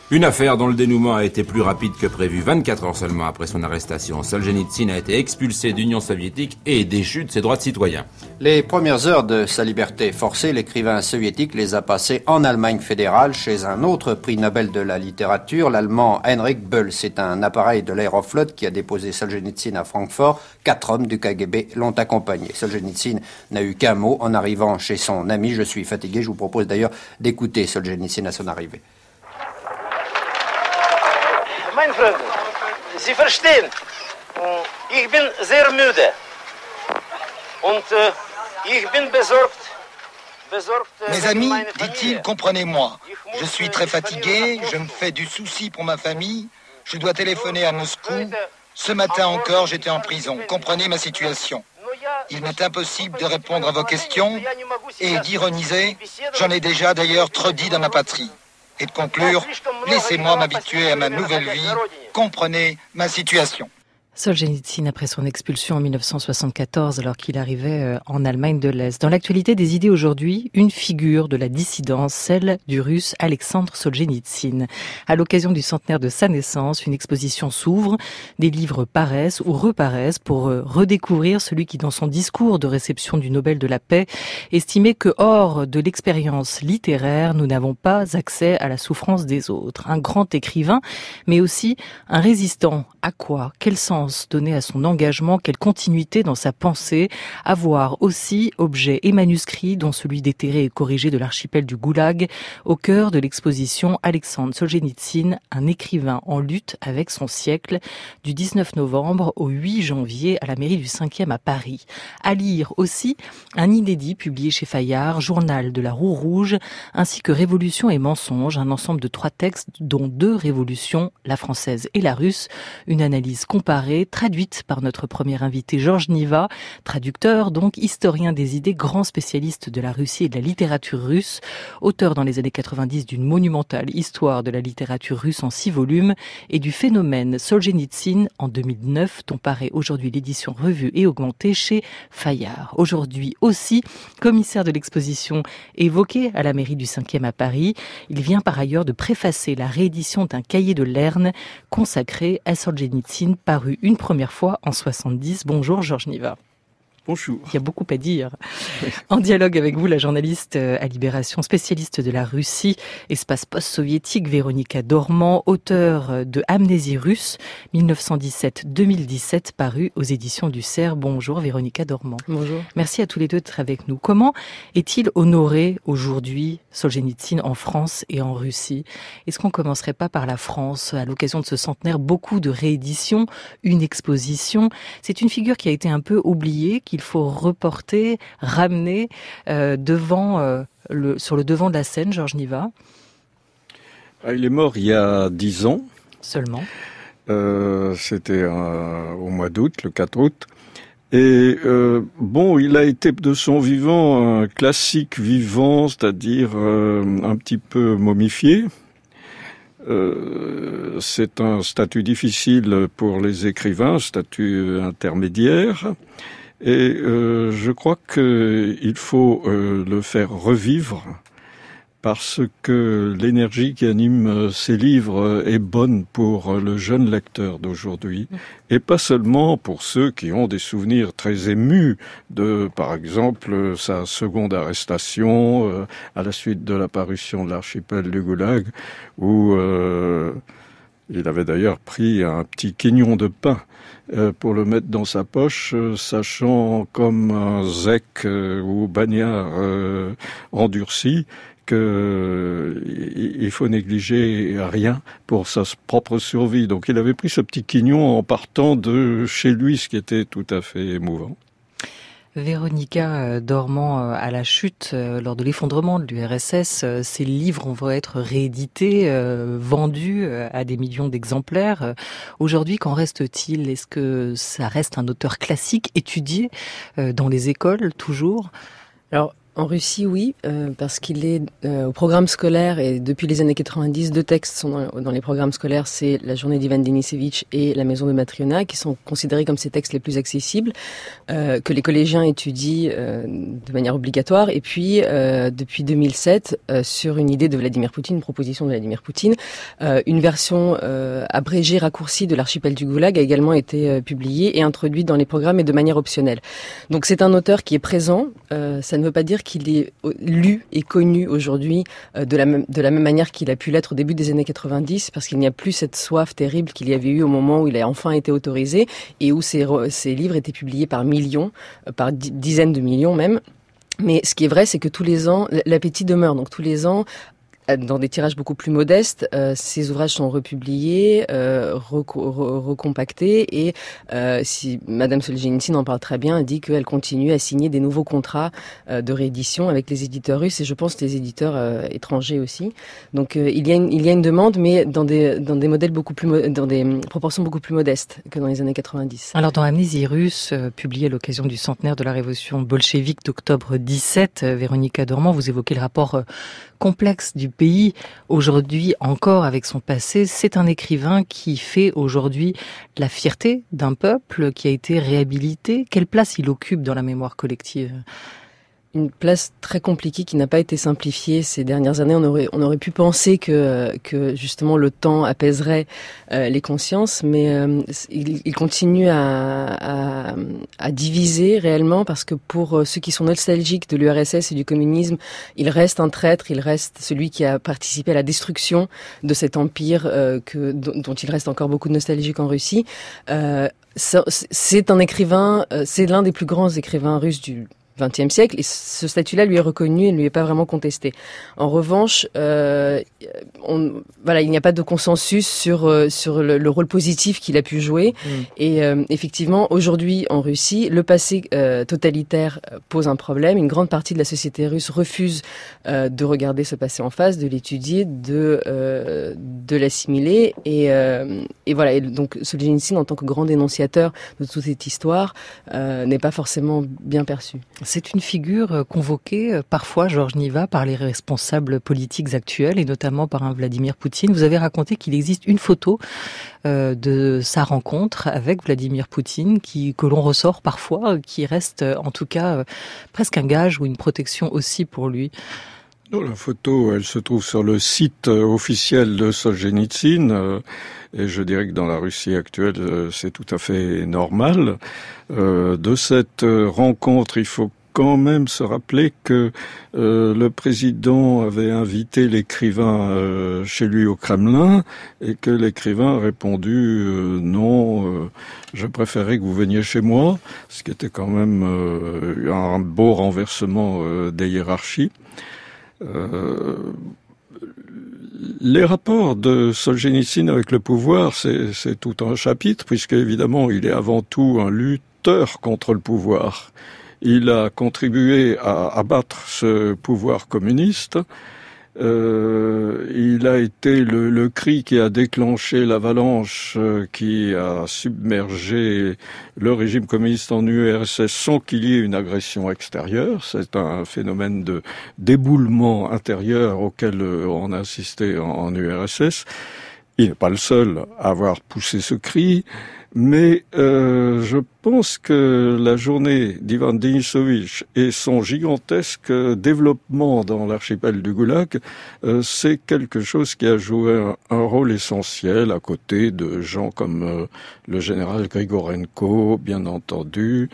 Une affaire dont le dénouement a été plus rapide que prévu. 24 heures seulement après son arrestation, Solzhenitsyn a été expulsé d'Union soviétique et déchu de ses droits de citoyen. Les premières heures de sa liberté forcée, l'écrivain soviétique les a passées en Allemagne fédérale chez un autre prix Nobel de la littérature, l'allemand Heinrich Böll. C'est un appareil de l'Aeroflot qui a déposé Solzhenitsyn à Francfort. 4 hommes du KGB l'ont accompagné. Solzhenitsyn n'a eu qu'un mot en arrivant chez son ami. Je suis fatigué. Je vous propose d'ailleurs d'écouter Solzhenitsyn à son arrivée. Meine Freunde, Sie verstehen, ich bin sehr müde und ich bin besorgt. Mes amis, dit-il, comprenez-moi. Je suis très fatigué, je me fais du souci pour ma famille, je dois téléphoner à Moscou. Ce matin encore, j'étais en prison. Comprenez ma situation. Il m'est impossible de répondre à vos questions et d'ironiser. J'en ai déjà d'ailleurs trop dit dans ma patrie. Et de conclure, laissez-moi m'habituer à ma nouvelle vie, comprenez ma situation. Solzhenitsyn après son expulsion en 1974 alors qu'il arrivait en Allemagne de l'Est. Dans l'actualité des idées aujourd'hui, une figure de la dissidence, celle du russe Alexandre Solzhenitsyn. À l'occasion du centenaire de sa naissance, une exposition s'ouvre, des livres paraissent ou reparaissent pour redécouvrir celui qui dans son discours de réception du Nobel de la paix estimait que hors de l'expérience littéraire, nous n'avons pas accès à la souffrance des autres. Un grand écrivain, mais aussi un résistant. À quoi? Quel sens donner à son engagement, quelle continuité dans sa pensée, avoir aussi objet et manuscrit, dont celui déterré et corrigé de l'archipel du Goulag, au cœur de l'exposition Alexandre Solzhenitsyn, un écrivain en lutte avec son siècle, du 19 novembre au 8 janvier à la mairie du 5e à Paris. À lire aussi un inédit publié chez Fayard, Journal de la Roue Rouge, ainsi que Révolution et mensonge, un ensemble de 3 textes dont 2 révolutions, la française et la russe, une analyse comparée traduite par notre premier invité Georges Niva, traducteur donc, historien des idées, grand spécialiste de la Russie et de la littérature russe, auteur dans les années 90 d'une monumentale histoire de la littérature russe en 6 volumes et du phénomène Solzhenitsyn en 2009 dont paraît aujourd'hui l'édition revue et augmentée chez Fayard. Aujourd'hui aussi commissaire de l'exposition évoquée à la mairie du 5e à Paris, il vient par ailleurs de préfacer la réédition d'un cahier de Lerne consacré à Solzhenitsyn paru une première fois en 70. Bonjour Georges Niva. Bonjour. Il y a beaucoup à dire. En dialogue avec vous, la journaliste à Libération, spécialiste de la Russie, espace post-soviétique, Véronica Dormand, auteure de Amnésie russe, 1917-2017, paru aux éditions du Cerf. Bonjour Véronica Dormand. Bonjour. Merci à tous les deux d'être avec nous. Comment est-il honoré aujourd'hui, Solzhenitsyn, en France et en Russie? Est-ce qu'on commencerait pas par la France, à l'occasion de ce centenaire, beaucoup de rééditions, une exposition? C'est une figure qui a été un peu oubliée, qu'il faut reporter, ramener sur le devant de la scène, Georges Niva. Il est mort il y a 10 ans. Seulement. C'était au mois d'août, le 4 août. Et il a été de son vivant un classique vivant, c'est-à-dire un petit peu momifié. C'est un statut difficile pour les écrivains, statut intermédiaire. Et je crois qu'il faut le faire revivre parce que l'énergie qui anime ces livres est bonne pour le jeune lecteur d'aujourd'hui et pas seulement pour ceux qui ont des souvenirs très émus de, par exemple, sa seconde arrestation à la suite de la parution de l'archipel du Goulag où il avait d'ailleurs pris un petit quignon de pain pour le mettre dans sa poche, sachant comme un zec ou bagnard endurci qu'il faut négliger rien pour sa propre survie. Donc il avait pris ce petit quignon en partant de chez lui, ce qui était tout à fait émouvant. Véronica Dormand, à la chute, lors de l'effondrement de l'URSS, ces livres vont être réédités, vendus à des millions d'exemplaires. Aujourd'hui, qu'en reste-t-il? Est-ce que ça reste un auteur classique, étudié dans les écoles, toujours? Alors, En Russie, oui, parce qu'il est au programme scolaire et depuis les années 90, 2 textes sont dans les programmes scolaires, c'est la journée d'Ivan Denisevitch et la maison de Matriona, qui sont considérés comme ces textes les plus accessibles, que les collégiens étudient de manière obligatoire. Et puis, depuis 2007, sur une idée de Vladimir Poutine, une proposition de Vladimir Poutine, une version abrégée, raccourcie de l'archipel du Goulag a également été publiée et introduite dans les programmes et de manière optionnelle. Donc c'est un auteur qui est présent, ça ne veut pas dire qu'il est lu et connu aujourd'hui de la même manière qu'il a pu l'être au début des années 90, parce qu'il n'y a plus cette soif terrible qu'il y avait eu au moment où il a enfin été autorisé et où ces livres étaient publiés par millions, par dizaines de millions même. Mais ce qui est vrai, c'est que tous les ans, l'appétit demeure. Donc tous les ans, dans des tirages beaucoup plus modestes, ces ouvrages sont republiés, recompactés, et si Madame Solzhenitsyn en parle très bien, elle dit qu'elle continue à signer des nouveaux contrats de réédition avec les éditeurs russes et je pense les éditeurs étrangers aussi. Donc il y a une demande, mais dans des modèles dans des proportions beaucoup plus modestes que dans les années 90. Alors dans Amnésie russe, publié à l'occasion du centenaire de la révolution bolchevique d'octobre 17, Véronica Dormand, vous évoquez le rapport complexe du pays aujourd'hui encore avec son passé. C'est un écrivain qui fait aujourd'hui la fierté d'un peuple qui a été réhabilité. Quelle place il occupe dans la mémoire collective ? Une place très compliquée qui n'a pas été simplifiée ces dernières années. On aurait pu penser que justement le temps apaiserait les consciences, mais il continue à diviser réellement, parce que pour ceux qui sont nostalgiques de l'URSS et du communisme, il reste un traître, il reste celui qui a participé à la destruction de cet empire dont il reste encore beaucoup de nostalgiques en Russie. C'est un écrivain, c'est l'un des plus grands écrivains russes du XXe siècle, et ce statut-là lui est reconnu et ne lui est pas vraiment contesté. En revanche, il n'y a pas de consensus sur le rôle positif qu'il a pu jouer. Et effectivement, aujourd'hui en Russie, le passé totalitaire pose un problème. Une grande partie de la société russe refuse de regarder ce passé en face, de l'étudier, de l'assimiler. Et voilà. Et donc, Solzhenitsyn, en tant que grand dénonciateur de toute cette histoire, n'est pas forcément bien perçu. C'est une figure convoquée parfois, Georges Niva, par les responsables politiques actuels et notamment par un Vladimir Poutine. Vous avez raconté qu'il existe une photo de sa rencontre avec Vladimir Poutine que l'on ressort parfois, qui reste en tout cas presque un gage ou une protection aussi pour lui. Non, la photo, elle se trouve sur le site officiel de Solzhenitsyn, et je dirais que dans la Russie actuelle, c'est tout à fait normal. De cette rencontre, il faut quand même se rappeler que le président avait invité l'écrivain chez lui au Kremlin, et que l'écrivain a répondu non, je préférais que vous veniez chez moi, ce qui était quand même un beau renversement des hiérarchies. Les rapports de Solzhenitsyn avec le pouvoir, c'est tout un chapitre, puisque évidemment il est avant tout un lutteur contre le pouvoir. Il a contribué à abattre ce pouvoir communiste. Il a été le cri qui a déclenché l'avalanche qui a submergé le régime communiste en URSS sans qu'il y ait une agression extérieure. C'est un phénomène de déboulement intérieur auquel on a assisté en URSS. Il n'est pas le seul à avoir poussé ce cri, mais je pense que la journée d'Ivan Denisovitch et son gigantesque développement dans l'archipel du Goulag, c'est quelque chose qui a joué un rôle essentiel à côté de gens comme le général Grigorenko, bien entendu,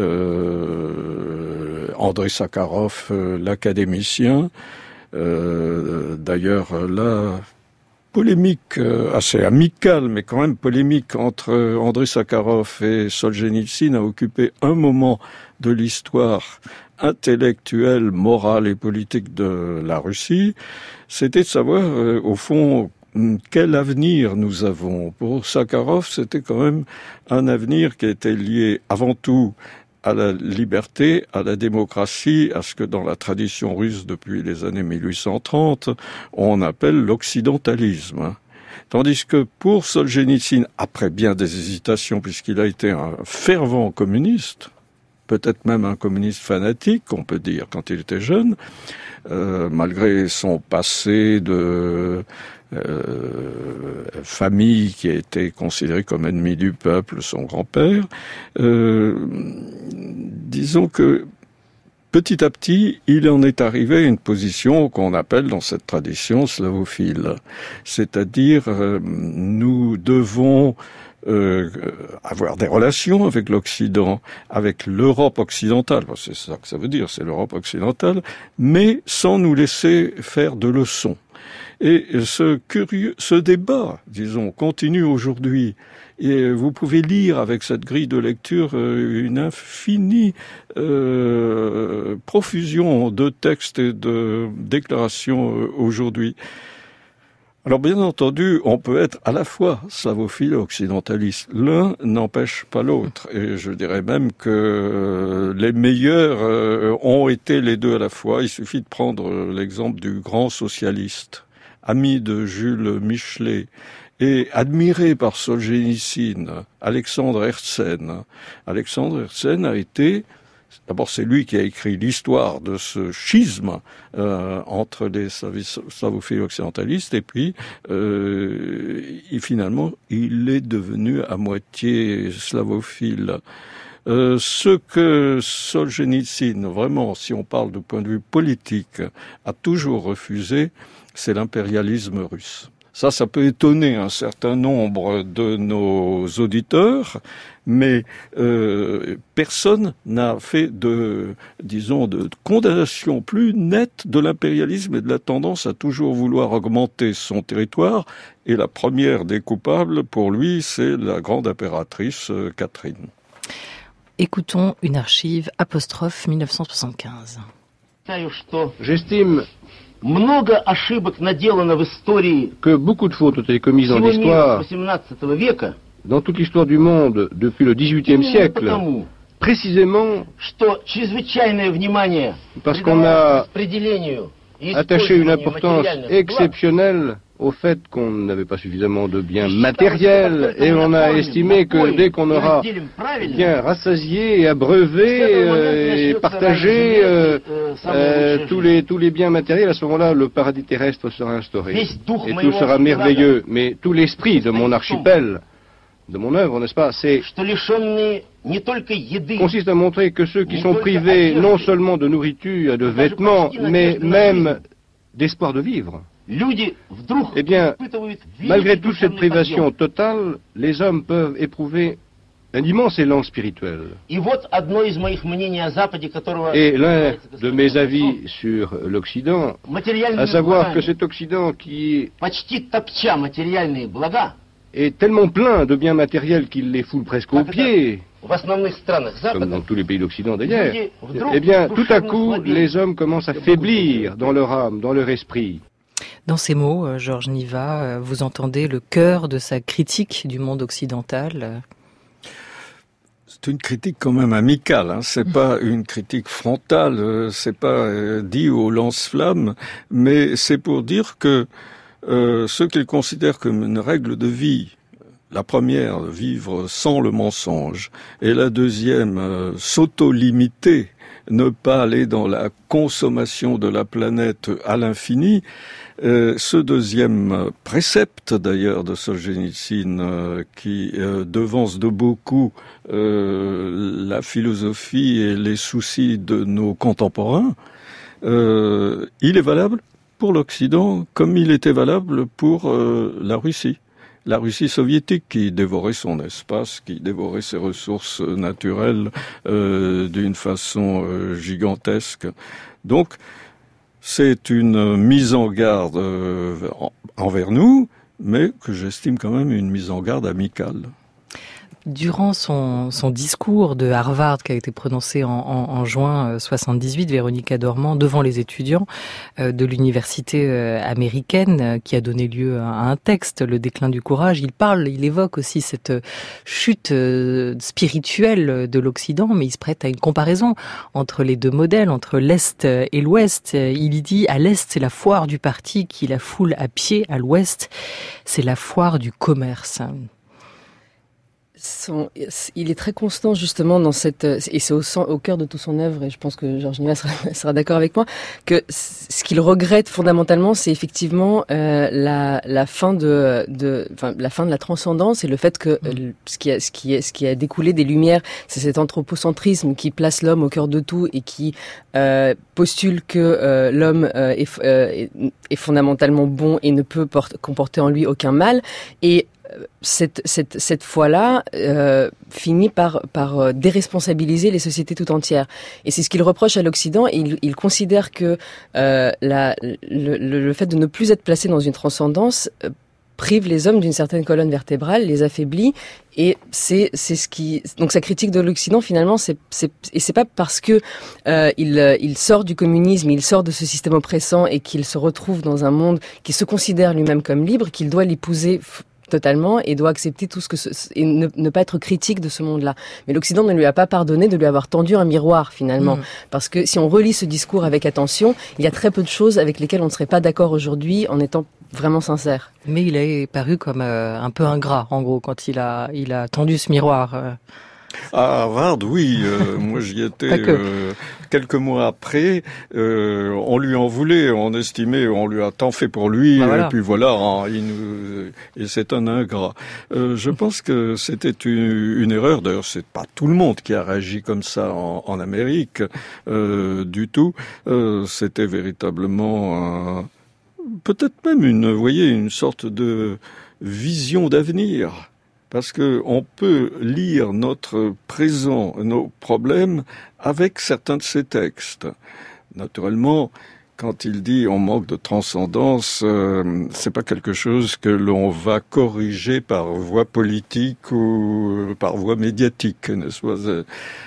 Andrei Sakharov, l'académicien. D'ailleurs, là, polémique assez amicale, mais quand même polémique entre Andrei Sakharov et Solzhenitsyn a occupé un moment de l'histoire intellectuelle, morale et politique de la Russie. C'était de savoir, au fond, quel avenir nous avons. Pour Sakharov, c'était quand même un avenir qui était lié avant tout à la liberté, à la démocratie, à ce que dans la tradition russe depuis les années 1830, on appelle l'occidentalisme. Tandis que pour Solzhenitsyn, après bien des hésitations, puisqu'il a été un fervent communiste, peut-être même un communiste fanatique, on peut dire, quand il était jeune, malgré son passé de famille qui a été considérée comme ennemi du peuple, son grand-père. Disons que petit à petit, il en est arrivé à une position qu'on appelle dans cette tradition slavophile. C'est-à-dire, nous devons avoir des relations avec l'Occident, avec l'Europe occidentale, parce que c'est ça que ça veut dire, c'est l'Europe occidentale, mais sans nous laisser faire de leçons. Et ce débat, disons, continue aujourd'hui. Et vous pouvez lire avec cette grille de lecture une infinie profusion de textes et de déclarations aujourd'hui. Alors bien entendu, on peut être à la fois slavophile et occidentaliste. L'un n'empêche pas l'autre. Et je dirais même que les meilleurs ont été les deux à la fois. Il suffit de prendre l'exemple du grand socialiste, ami de Jules Michelet, et admiré par Solzhenitsyn, Alexandre Herzen. Alexandre Herzen a été, d'abord c'est lui qui a écrit l'histoire de ce schisme entre les slavophiles occidentalistes, et puis finalement il est devenu à moitié slavophile. Ce que Solzhenitsyn, vraiment, si on parle du point de vue politique, a toujours refusé, c'est l'impérialisme russe. Ça peut étonner un certain nombre de nos auditeurs, mais personne n'a fait de condamnation plus nette de l'impérialisme et de la tendance à toujours vouloir augmenter son territoire. Et la première des coupables, pour lui, c'est la grande impératrice Catherine. Écoutons une archive apostrophe 1975. J'estime que beaucoup de fautes ont été commises dans l'histoire, dans toute l'histoire du monde depuis le XVIIIe siècle, précisément parce qu'on a attaché une importance exceptionnelle au fait qu'on n'avait pas suffisamment de biens matériels, et on a estimé que dès qu'on aura bien rassasié et abreuvé et partagé tous les biens matériels, à ce moment-là, le paradis terrestre sera instauré. Et tout sera merveilleux. Mais tout l'esprit de mon archipel, de mon œuvre, n'est-ce pas, consiste à montrer que ceux qui sont privés non seulement de nourriture et de vêtements, mais même d'espoir de vivre, eh bien, malgré toute cette privation totale, les hommes peuvent éprouver un immense élan spirituel. Et l'un de mes avis sur l'Occident, à savoir que cet Occident qui est tellement plein de biens matériels qu'il les foule presque aux pieds, comme dans tous les pays d'Occident d'ailleurs, eh bien, tout à coup, les hommes commencent à faiblir dans leur âme, dans leur esprit. Dans ces mots, Georges Niva, vous entendez le cœur de sa critique du monde occidental. C'est une critique quand même amicale, hein. C'est pas une critique frontale, c'est pas dit au lance-flamme, mais c'est pour dire que ce qu'il considère comme une règle de vie, la première, vivre sans le mensonge, et la deuxième, s'auto-limiter, ne pas aller dans la consommation de la planète à l'infini. Ce deuxième précepte d'ailleurs de Solzhenitsyn qui devance de beaucoup la philosophie et les soucis de nos contemporains, il est valable pour l'Occident comme il était valable pour la Russie soviétique qui dévorait son espace, qui dévorait ses ressources naturelles d'une façon gigantesque. Donc, c'est une mise en garde envers nous, mais que j'estime quand même une mise en garde amicale. Durant son discours de Harvard qui a été prononcé en juin 78, Véronica Dormand, devant les étudiants de l'université américaine, qui a donné lieu à un texte, Le déclin du courage, il évoque aussi cette chute spirituelle de l'Occident, mais il se prête à une comparaison entre les deux modèles, entre l'Est et l'Ouest. Il y dit, à l'Est, c'est la foire du parti qui la foule à pied, à l'Ouest, c'est la foire du commerce. Il est très constant justement dans cette, et c'est au cœur de toute son œuvre, et je pense que Georges Niva sera d'accord avec moi, que ce qu'il regrette fondamentalement, c'est effectivement la fin de la transcendance, et le fait que ce qui a découlé des Lumières, c'est cet anthropocentrisme qui place l'homme au cœur de tout et qui postule que l'homme est fondamentalement bon et ne peut comporter en lui aucun mal, et cette foi-là finit par déresponsabiliser les sociétés tout entières. Et c'est ce qu'il reproche à l'Occident. Il considère que le fait de ne plus être placé dans une transcendance prive les hommes d'une certaine colonne vertébrale, les affaiblit, et c'est ce qui, donc sa critique de l'Occident finalement, c'est pas parce que il sort du communisme, il sort de ce système oppressant et qu'il se retrouve dans un monde qui se considère lui-même comme libre qu'il doit l'épouser totalement et doit accepter tout ce que et ne pas être critique de ce monde-là. Mais l'Occident ne lui a pas pardonné de lui avoir tendu un miroir finalement, parce que si on relit ce discours avec attention, il y a très peu de choses avec lesquelles on ne serait pas d'accord aujourd'hui en étant vraiment sincère. Mais il est paru comme un peu ingrat en gros quand il a tendu ce miroir. À Harvard, oui, moi j'y étais quelques mois après. On lui en voulait, on estimait, on lui a tant fait pour lui, et puis voilà, et c'est un ingrat. Je pense que c'était une erreur. D'ailleurs, c'est pas tout le monde qui a réagi comme ça en Amérique du tout. C'était véritablement peut-être même une sorte de vision d'avenir. Parce que on peut lire notre présent, nos problèmes avec certains de ces textes. Naturellement, quand il dit on manque de transcendance, c'est pas quelque chose que l'on va corriger par voie politique ou par voie médiatique, n'est-ce pas?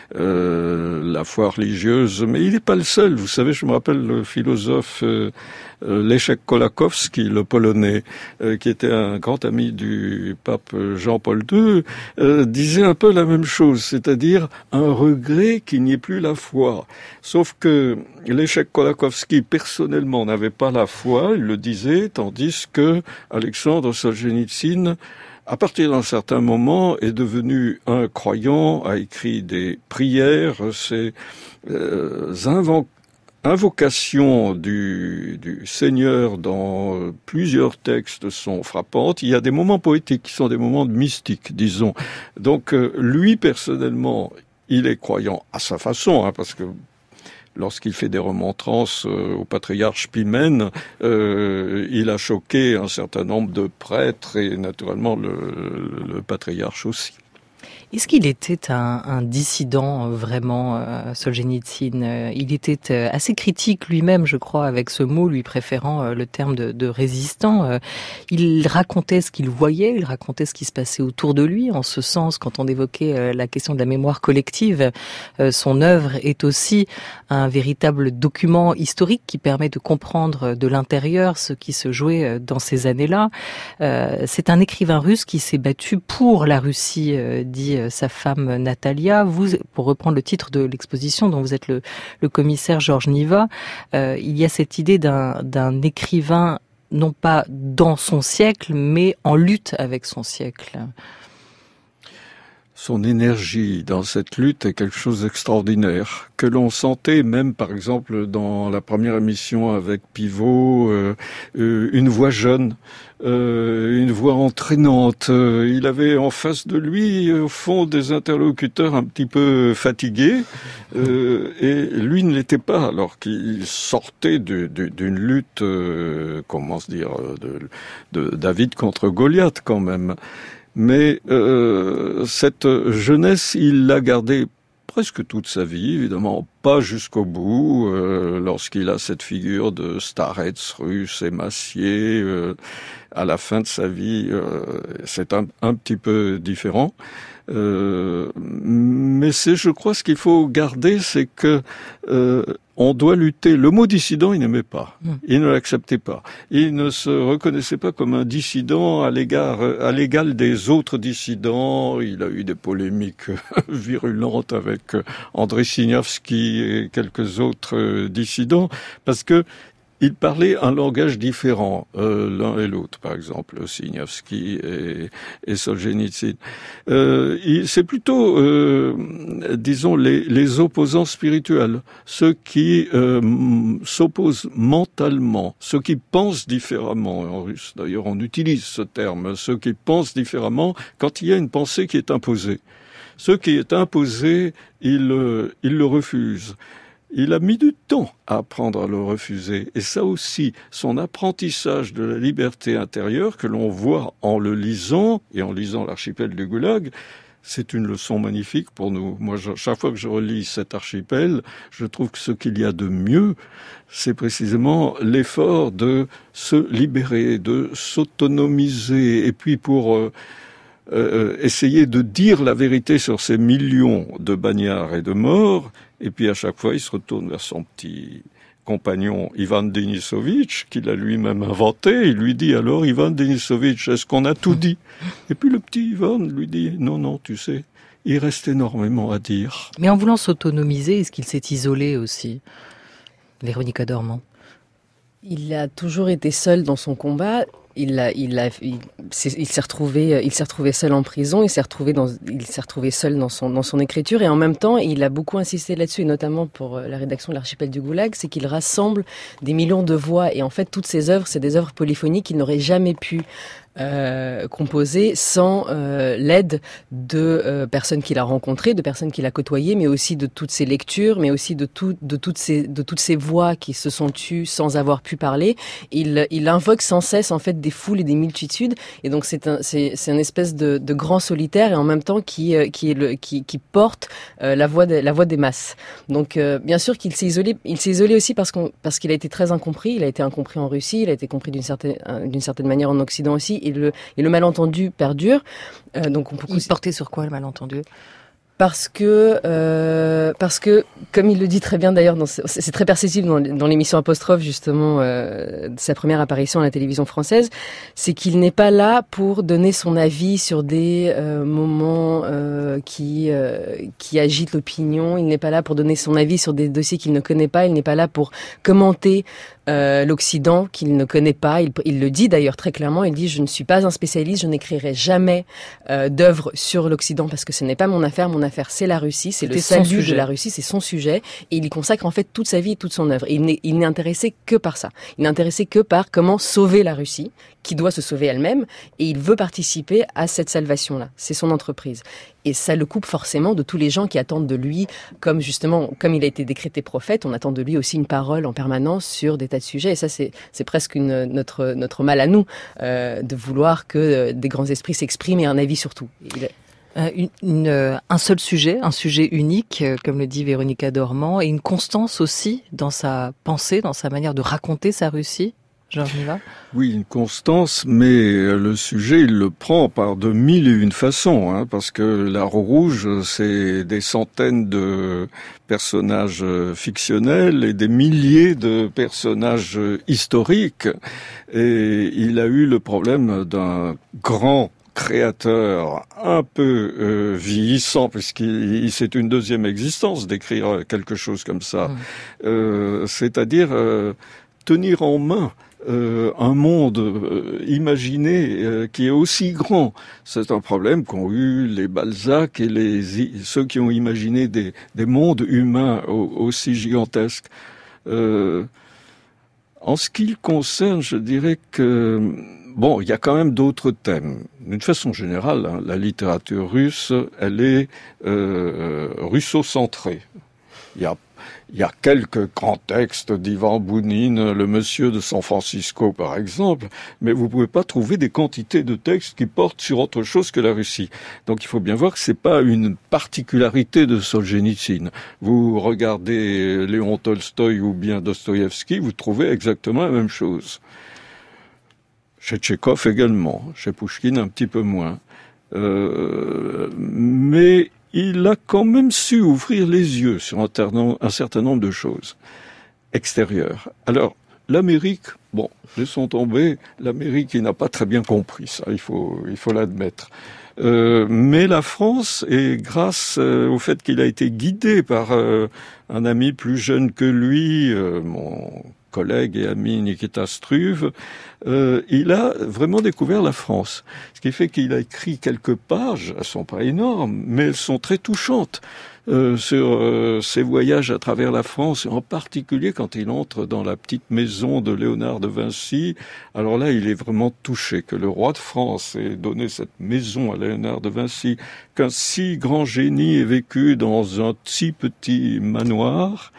La foi religieuse, mais il n'est pas le seul. Vous savez, je me rappelle le philosophe Leszek Kolakowski, le Polonais, qui était un grand ami du pape Jean-Paul II, disait un peu la même chose, c'est-à-dire un regret qu'il n'y ait plus la foi. Sauf que Leszek Kolakowski, personnellement, n'avait pas la foi, il le disait, tandis que Alexandre Solzhenitsyn, à partir d'un certain moment, est devenu un croyant, a écrit des prières, ces invocations du Seigneur dans plusieurs textes sont frappantes. Il y a des moments poétiques qui sont des moments mystiques, disons. Donc, lui, personnellement, il est croyant à sa façon, parce que lorsqu'il fait des remontrances au patriarche Pimène, il a choqué un certain nombre de prêtres et naturellement le patriarche aussi. Est-ce qu'il était un dissident vraiment, Solzhenitsyn? Il était assez critique lui-même, je crois, avec ce mot, lui préférant le terme de résistant. Il racontait ce qu'il voyait, il racontait ce qui se passait autour de lui. En ce sens, quand on évoquait la question de la mémoire collective, son œuvre est aussi un véritable document historique qui permet de comprendre de l'intérieur ce qui se jouait dans ces années-là. C'est un écrivain russe qui s'est battu pour la Russie, dit sa femme Natalia. Vous, pour reprendre le titre de l'exposition dont vous êtes le commissaire Georges Niva, il y a cette idée d'un écrivain non pas dans son siècle, mais en lutte avec son siècle. Son énergie dans cette lutte est quelque chose d'extraordinaire, que l'on sentait même, par exemple, dans la première émission avec Pivot, une voix jeune, une voix entraînante. Il avait en face de lui, au fond, des interlocuteurs un petit peu fatigués, et lui ne l'était pas, alors qu'il sortait d'une lutte, comment se dire, de David contre Goliath quand même. Mais cette jeunesse, il l'a gardée presque toute sa vie, évidemment pas jusqu'au bout, lorsqu'il a cette figure de starets russe émacié, à la fin de sa vie, c'est un petit peu différent. Mais je crois, ce qu'il faut garder, c'est que on doit lutter. Le mot dissident, il n'aimait pas. Il ne l'acceptait pas. Il ne se reconnaissait pas comme un dissident à l'égal des autres dissidents. Il a eu des polémiques virulentes avec André Signowski et quelques autres dissidents, parce que ils parlaient un langage différent, l'un et l'autre, par exemple, Signavski et Solzhenitsyn. C'est plutôt, disons, les opposants spirituels, ceux qui s'opposent mentalement, ceux qui pensent différemment. En russe, d'ailleurs, on utilise ce terme, ceux qui pensent différemment quand il y a une pensée qui est imposée. Ce qui est imposé, il le refuse. Il a mis du temps à apprendre à le refuser. Et ça aussi, son apprentissage de la liberté intérieure que l'on voit en le lisant, et en lisant l'archipel du Goulag, c'est une leçon magnifique pour nous. Moi, chaque fois que je relis cet archipel, je trouve que ce qu'il y a de mieux, c'est précisément l'effort de se libérer, de s'autonomiser, et puis pour essayer de dire la vérité sur ces millions de bagnards et de morts. Et puis à chaque fois, il se retourne vers son petit compagnon Ivan Denisovitch, qu'il a lui-même inventé. Il lui dit alors, Ivan Denisovitch, est-ce qu'on a tout dit? Et puis le petit Ivan lui dit, non, tu sais, il reste énormément à dire. Mais en voulant s'autonomiser, est-ce qu'il s'est isolé aussi, Véronica Dormand? Il a toujours été seul dans son combat. Il s'est retrouvé seul en prison. Il s'est retrouvé seul dans son écriture. Et en même temps, il a beaucoup insisté là-dessus, et notamment pour la rédaction de l'archipel du Goulag, c'est qu'il rassemble des millions de voix. Et en fait, toutes ces œuvres, c'est des œuvres polyphoniques qu'il n'aurait jamais pu composé sans l'aide de personnes qu'il a rencontrées, de personnes qu'il a côtoyées, mais aussi de toutes ses lectures, mais aussi de toutes ces voix qui se sont tues sans avoir pu parler. Il invoque sans cesse en fait des foules et des multitudes, et donc c'est un espèce de grand solitaire, et en même temps qui porte la voix des masses. Donc bien sûr qu'il s'est isolé. Il s'est isolé aussi parce qu'il a été très incompris. Il a été incompris en Russie, il a été compris d'une certaine manière en Occident aussi. Et le malentendu perdure. Donc on peut porter sur quoi le malentendu? Parce que, comme il le dit très bien d'ailleurs, c'est très perceptible dans l'émission Apostrophe justement, de sa première apparition à la télévision française, c'est qu'il n'est pas là pour donner son avis sur des moments qui agitent l'opinion. Il n'est pas là pour donner son avis sur des dossiers qu'il ne connaît pas. Il n'est pas là pour commenter l'Occident qu'il ne connaît pas. Il le dit d'ailleurs très clairement. Il dit: je ne suis pas un spécialiste, je n'écrirai jamais d'œuvres sur l'Occident parce que ce n'est pas mon affaire. Mon affaire, c'est la Russie, c'est le salut de la Russie, c'est son sujet. Et il y consacre en fait toute sa vie et toute son œuvre. Et il n'est intéressé que par ça. Il n'est intéressé que par comment sauver la Russie, qui doit se sauver elle-même. Et il veut participer à cette salvation-là. C'est son entreprise. Et ça le coupe forcément de tous les gens qui attendent de lui, comme il a été décrété prophète, on attend de lui aussi une parole en permanence sur des tas de sujets. Et ça, c'est presque notre mal à nous, de vouloir que des grands esprits s'expriment et un avis sur tout. Un seul sujet, un sujet unique, comme le dit Véronica Dormand, et une constance aussi dans sa pensée, dans sa manière de raconter sa Russie. Georges Niva. Oui, une constance, mais le sujet, il le prend par de mille et une façons, parce que l'Arrow rouge, c'est des centaines de personnages fictionnels et des milliers de personnages historiques. Et il a eu le problème d'un grand créateur un peu vieillissant, puisqu'il c'est une deuxième existence d'écrire quelque chose comme ça. C'est-à-dire tenir en main un monde imaginé qui est aussi grand. C'est un problème qu'ont eu les Balzac et ceux qui ont imaginé des mondes humains aussi gigantesques. En ce qui le concerne, je dirais que il y a quand même d'autres thèmes. D'une façon générale, la littérature russe, elle est russo-centrée. Il y a quelques grands textes d'Ivan Bounine, le Monsieur de San Francisco par exemple, mais vous pouvez pas trouver des quantités de textes qui portent sur autre chose que la Russie. Donc il faut bien voir que c'est pas une particularité de Solzhenitsyn. Vous regardez Léon Tolstoï ou bien Dostoïevski, vous trouvez exactement la même chose. Chez Tchekhov également, chez Pouchkine un petit peu moins. Mais il a quand même su ouvrir les yeux sur un certain nombre de choses extérieures. Alors, l'Amérique, laissons tomber, l'Amérique, il n'a pas très bien compris ça, il faut l'admettre. Mais la France, et grâce au fait qu'il a été guidé par un ami plus jeune que lui, mon collègue et ami Nikita Struve, il a vraiment découvert la France. Ce qui fait qu'il a écrit quelques pages, elles sont pas énormes, mais elles sont très touchantes, sur ses voyages à travers la France, en particulier quand il entre dans la petite maison de Léonard de Vinci. Alors là, il est vraiment touché que le roi de France ait donné cette maison à Léonard de Vinci, qu'un si grand génie ait vécu dans un si petit manoir,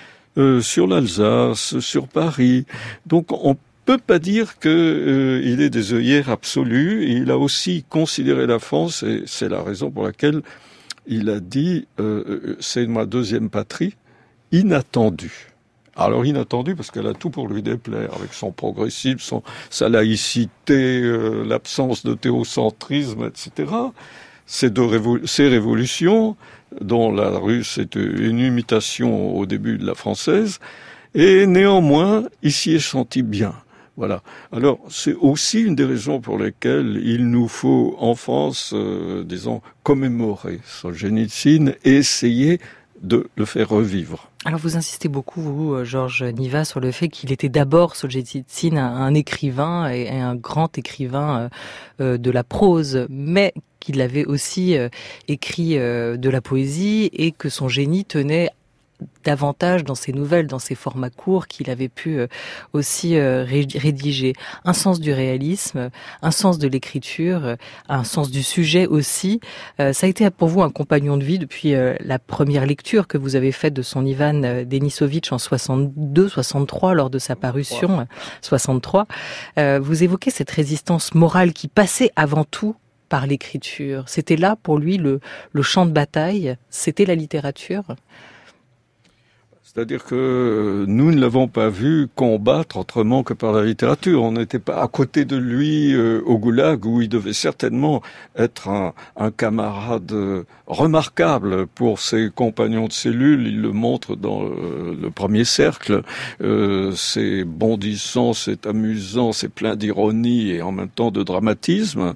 sur l'Alsace, sur Paris. Donc on peut pas dire que il est des œillères absolues. Il a aussi considéré la France, et c'est la raison pour laquelle il a dit c'est ma deuxième patrie, inattendue. Alors inattendue parce qu'elle a tout pour lui déplaire, avec son progressisme, sa laïcité, l'absence de théocentrisme, etc. Ces révolutions, dont la russe est une imitation au début de la française, et néanmoins, il s'y est senti bien. Voilà. Alors, c'est aussi une des raisons pour lesquelles il nous faut, en France, disons, commémorer Solzhenitsyn et essayer de le faire revivre. Alors vous insistez beaucoup, vous, Georges Niva, sur le fait qu'il était d'abord, Solzhenitsyn, un écrivain et un grand écrivain de la prose, mais qu'il avait aussi écrit de la poésie et que son génie tenait davantage dans ses nouvelles, dans ses formats courts qu'il avait pu aussi rédiger. Un sens du réalisme, un sens de l'écriture, un sens du sujet aussi. Ça a été pour vous un compagnon de vie depuis la première lecture que vous avez faite de son Ivan Denisovitch en 62-63 lors de sa parution, 63. Vous évoquez cette résistance morale qui passait avant tout par l'écriture. C'était là pour lui le champ de bataille, c'était la littérature. C'est-à-dire que nous ne l'avons pas vu combattre autrement que par la littérature. On n'était pas à côté de lui au goulag, où il devait certainement être un camarade remarquable pour ses compagnons de cellule. Il le montre dans le premier cercle. C'est bondissant, c'est amusant, c'est plein d'ironie et en même temps de dramatisme.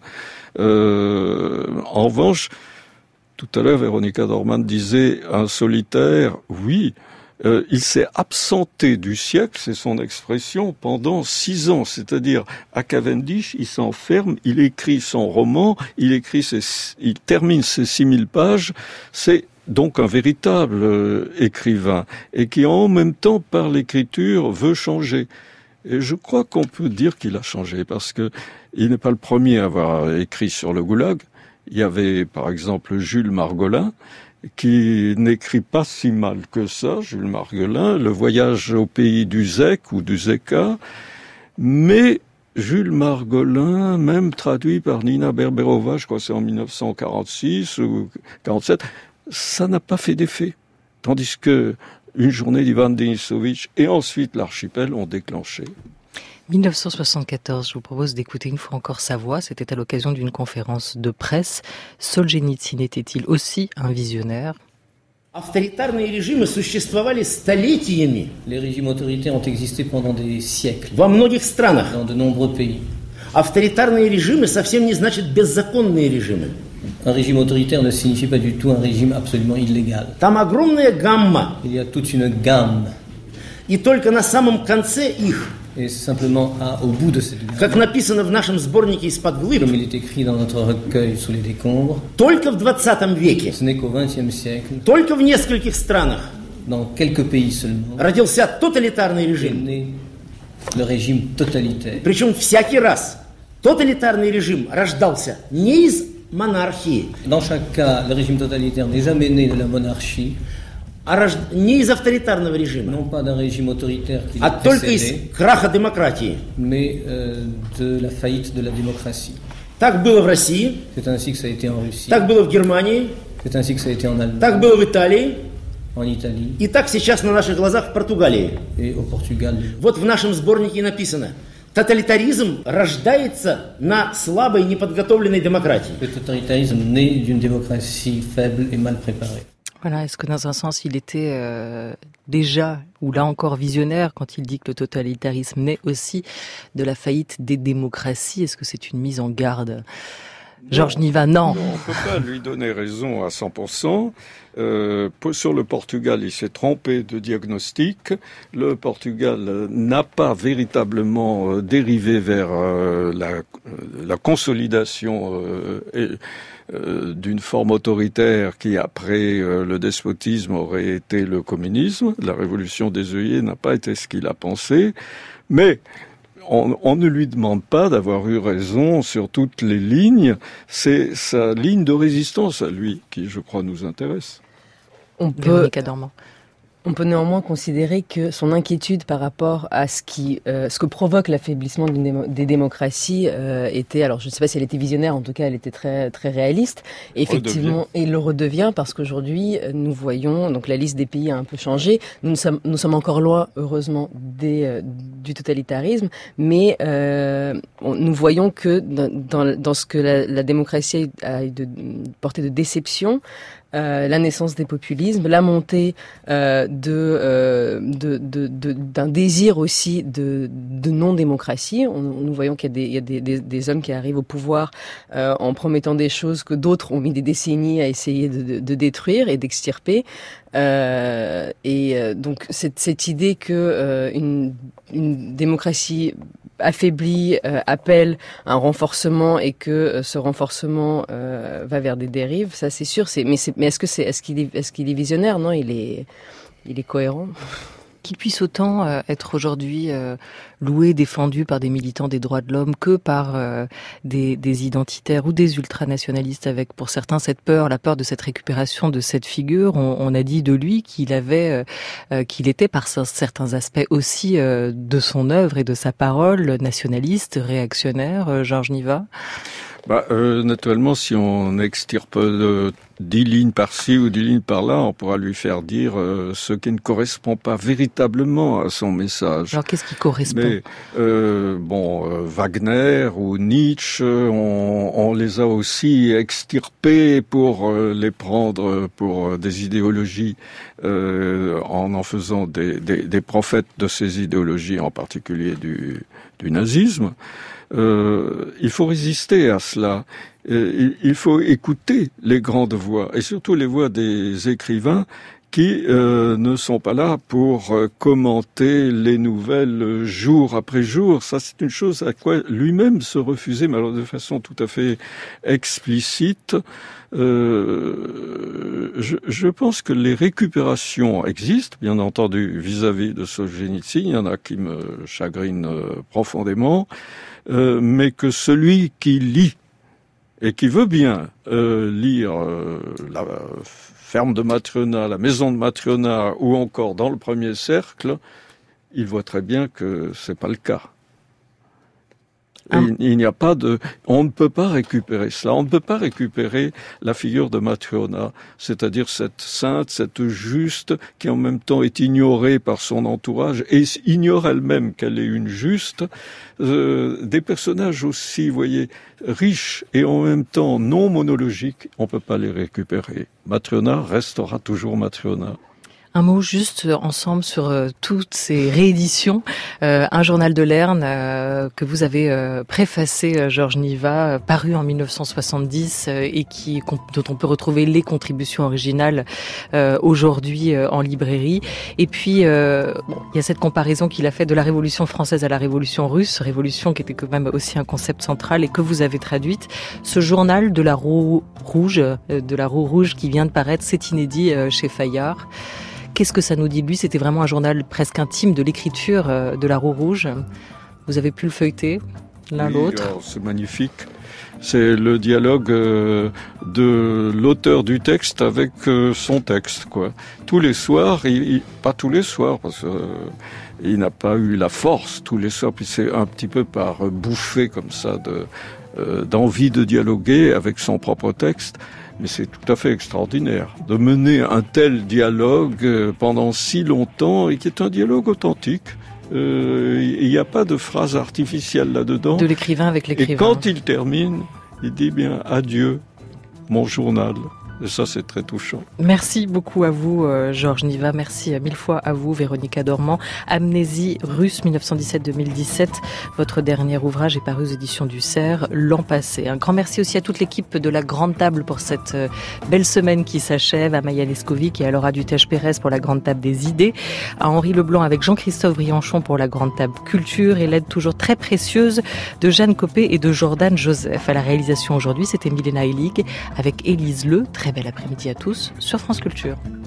En revanche, tout à l'heure, Véronica Dorman disait un solitaire, oui. Il s'est absenté du siècle, c'est son expression, pendant 6 ans. C'est-à-dire, à Cavendish, il s'enferme, il écrit son roman, il termine ses 6000 pages. C'est donc un véritable écrivain, et qui en même temps, par l'écriture, veut changer. Et je crois qu'on peut dire qu'il a changé, parce que il n'est pas le premier à avoir écrit sur le goulag. Il y avait, par exemple, Jules Margolin, qui n'écrit pas si mal que ça, Jules Margolin, Le voyage au pays du Zec ou du Zeka, mais Jules Margolin, même traduit par Nina Berberova, je crois que c'est en 1946 ou 47, ça n'a pas fait d'effet. Tandis que Une journée d'Ivan Denisovitch et ensuite L'Archipel ont déclenché. 1974, je vous propose d'écouter une fois encore sa voix. C'était à l'occasion d'une conférence de presse. Solzhenitsyn était-il aussi un visionnaire ? Les régimes autoritaires ont existé pendant des siècles dans de nombreux pays. Un régime autoritaire ne signifie pas du tout un régime absolument illégal. Il y a toute une gamme. Et c'est simplement au bout de cette gamme, comme il est écrit dans notre recueil Sous les décombres, ce n'est qu'au XXe siècle, dans quelques pays seulement, est né le régime totalitaire. Dans chaque cas, le régime totalitaire n'est jamais né de la monarchie, non pas d'un régime autoritaire qui l'a précédé, mais de la faillite de la démocratie. C'est ainsi que ça a été en Russie, c'est ainsi que ça a été en Allemagne, en Italie et au Portugal. Тоталитаризм рождается на слабой, неподготовленной демократии. Le totalitarisme naît d'une démocratie faible et mal préparée. Voilà, est-ce que dans un sens il était déjà, ou là encore visionnaire, quand il dit que le totalitarisme naît aussi de la faillite des démocraties ? Est-ce que c'est une mise en garde ? Georges Niva, non. On ne peut pas lui donner raison à 100%. Sur le Portugal, il s'est trompé de diagnostic. Le Portugal n'a pas véritablement dérivé vers la consolidation d'une forme autoritaire qui, après le despotisme, aurait été le communisme. La révolution des œillets n'a pas été ce qu'il a pensé. Mais on ne lui demande pas d'avoir eu raison sur toutes les lignes. C'est sa ligne de résistance à lui qui, je crois, nous intéresse. On peut néanmoins considérer que son inquiétude par rapport à ce que provoque l'affaiblissement des démocraties était, alors je ne sais pas si elle était visionnaire, en tout cas elle était très très réaliste. Et effectivement, il le redevient parce qu'aujourd'hui nous voyons, donc la liste des pays a un peu changé. Nous sommes encore loin, heureusement, du totalitarisme, mais nous voyons que dans ce que la démocratie a de portée de déception. La naissance des populismes, la montée d'un désir aussi de non-démocratie. Nous voyons qu'il y a des hommes qui arrivent au pouvoir en promettant des choses que d'autres ont mis des décennies à essayer de détruire et d'extirper. Donc cette idée que une démocratie affaiblie appelle un renforcement et que ce renforcement va vers des dérives, ça c'est sûr. Mais est-ce qu'il est visionnaire? Non, il est cohérent. Qu'il puisse autant être aujourd'hui loué, défendu par des militants des droits de l'homme que par des identitaires ou des ultranationalistes avec, pour certains, la peur de cette récupération de cette figure. On a dit de lui qu'il était par certains aspects aussi de son œuvre et de sa parole nationaliste, réactionnaire, Georges Niva. Naturellement, si on extirpe 10 lignes par-ci ou 10 lignes par-là, on pourra lui faire dire ce qui ne correspond pas véritablement à son message. Alors, qu'est-ce qui correspond? Wagner ou Nietzsche, on les a aussi extirpés pour les prendre pour des idéologies, en faisant des prophètes de ces idéologies, en particulier du nazisme. Il faut résister à cela. Il faut écouter les grandes voix, et surtout les voix des écrivains qui ne sont pas là pour commenter les nouvelles jour après jour. Ça, c'est une chose à quoi lui-même se refusait, mais alors de façon tout à fait explicite. Je pense que les récupérations existent, bien entendu, vis-à-vis de Solzhenitsyn. Il y en a qui me chagrinent profondément, mais que celui qui lit et qui veut bien lire la ferme de Matriona, la maison de Matriona, ou encore dans le premier cercle, il voit très bien que c'est pas le cas. Il n'y a pas on ne peut pas récupérer cela. On ne peut pas récupérer la figure de Matriona, c'est-à-dire cette sainte, cette juste, qui en même temps est ignorée par son entourage et ignore elle-même qu'elle est une juste. Des personnages aussi, vous voyez, riches et en même temps non monologiques, on ne peut pas les récupérer. Matriona restera toujours Matriona. Un mot juste ensemble sur toutes ces rééditions. Un journal de Lerne que vous avez préfacé, Georges Niva, paru en 1970 et dont on peut retrouver les contributions originales aujourd'hui en librairie. Et puis, il y a cette comparaison qu'il a faite de la Révolution française à la Révolution russe, révolution qui était quand même aussi un concept central et que vous avez traduite. Ce journal de la roue rouge qui vient de paraître, c'est inédit chez Fayard. Qu'est-ce que ça nous dit de lui? C'était vraiment un journal presque intime de l'écriture de la Roue Rouge. Vous avez pu le feuilleter l'un l'autre. C'est magnifique. C'est le dialogue de l'auteur du texte avec son texte, quoi. Tous les soirs, pas tous les soirs, parce que il n'a pas eu la force tous les soirs, puis c'est un petit peu par bouffée comme ça d'envie de dialoguer avec son propre texte. Mais c'est tout à fait extraordinaire de mener un tel dialogue pendant si longtemps et qui est un dialogue authentique. Il n'y a pas de phrase artificielle là-dedans. De l'écrivain avec l'écrivain. Et quand il termine, il dit bien adieu, mon journal. Et ça, c'est très touchant. Merci beaucoup à vous, Georges Niva. Merci mille fois à vous, Véronica Dormand. Amnésie russe 1917-2017. Votre dernier ouvrage est paru aux éditions du Cerf l'an passé. Un grand merci aussi à toute l'équipe de la Grande Table pour cette belle semaine qui s'achève, à Maya Leskovic et à Laura Dutèche-Pérez pour la Grande Table des idées, à Henri Leblanc avec Jean-Christophe Brianchon pour la Grande Table Culture et l'aide toujours très précieuse de Jeanne Copé et de Jordan Joseph. À la réalisation aujourd'hui, c'était Milena Helig avec Élise Le. Très bel après-midi à tous sur France Culture.